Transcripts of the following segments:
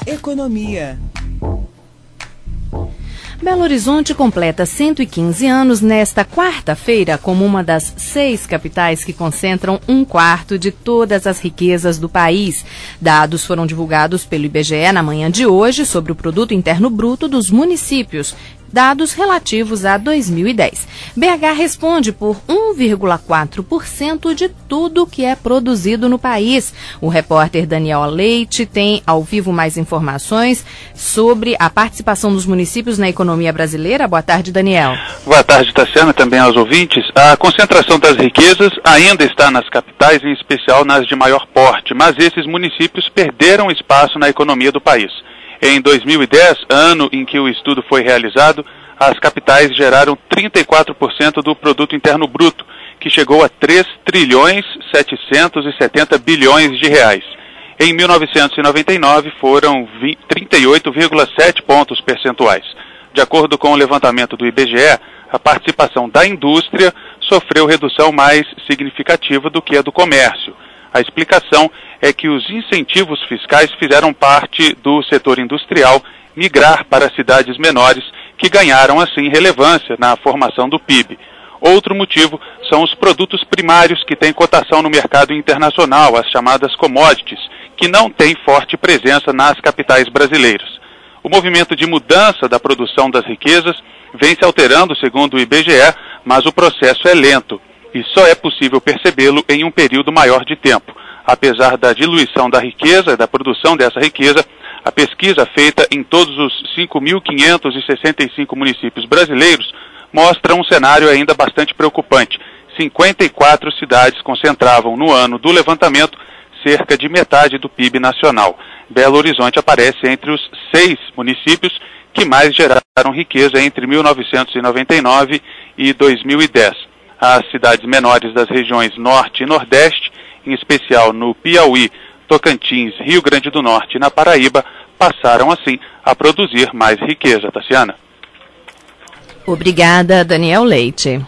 Economia. Belo Horizonte completa 115 anos nesta quarta-feira como uma das 6 capitais que concentram 1/4 de todas as riquezas do país. Dados foram divulgados pelo IBGE na manhã de hoje sobre o Produto Interno Bruto dos municípios, dados relativos a 2010. BH responde por 1,4% de tudo que é produzido no país. O repórter Daniel Leite tem ao vivo mais informações sobre a participação dos municípios na economia brasileira. Boa tarde, Daniel. Boa tarde, Tassiana, também aos ouvintes. A concentração das riquezas ainda está nas capitais, em especial nas de maior porte, mas esses municípios perderam espaço na economia do país. Em 2010, ano em que o estudo foi realizado, as capitais geraram 34% do Produto Interno Bruto, que chegou a 3.770 bilhões de reais. Em 1999, foram 38,7 pontos percentuais. De acordo com o levantamento do IBGE, a participação da indústria sofreu redução mais significativa do que a do comércio. A explicação é que os incentivos fiscais fizeram parte do setor industrial migrar para cidades menores, que ganharam assim relevância na formação do PIB. Outro motivo são os produtos primários que têm cotação no mercado internacional, as chamadas commodities, que não têm forte presença nas capitais brasileiras. O movimento de mudança da produção das riquezas vem se alterando, segundo o IBGE, mas o processo é lento e só é possível percebê-lo em um período maior de tempo. Apesar da diluição da riqueza, da produção dessa riqueza, a pesquisa feita em todos os 5.565 municípios brasileiros mostra um cenário ainda bastante preocupante. 54 cidades concentravam no ano do levantamento cerca de metade do PIB nacional. Belo Horizonte aparece entre os 6 municípios que mais geraram riqueza entre 1999 e 2010. As cidades menores das regiões Norte e Nordeste, em especial no Piauí, Tocantins, Rio Grande do Norte e na Paraíba, passaram assim a produzir mais riqueza. Tassiana. Obrigada, Daniel Leite.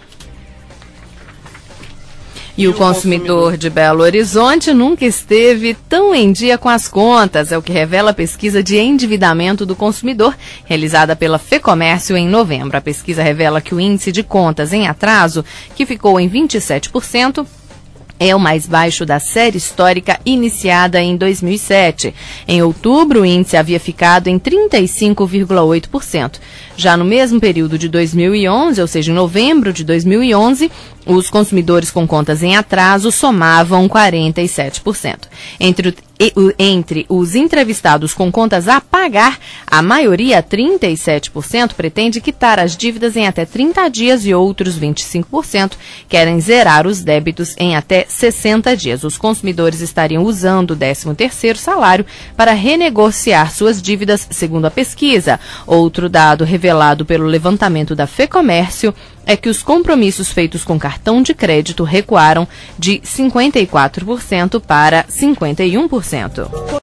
E o consumidor de Belo Horizonte nunca esteve tão em dia com as contas, é o que revela a pesquisa de endividamento do consumidor, realizada pela FEComércio em novembro. A pesquisa revela que o índice de contas em atraso, que ficou em 27%, é o mais baixo da série histórica iniciada em 2007. Em outubro, o índice havia ficado em 35,8%. Já no mesmo período de 2011, ou seja, em novembro de 2011, os consumidores com contas em atraso somavam 47%. Entre os entrevistados com contas a pagar, a maioria, 37%, pretende quitar as dívidas em até 30 dias e outros 25% querem zerar os débitos em até 60 dias. Os consumidores estariam usando o 13º salário para renegociar suas dívidas, segundo a pesquisa. Outro dado revelado pelo levantamento da FEComércio é que os compromissos feitos com cartão de crédito recuaram de 54% para 51%.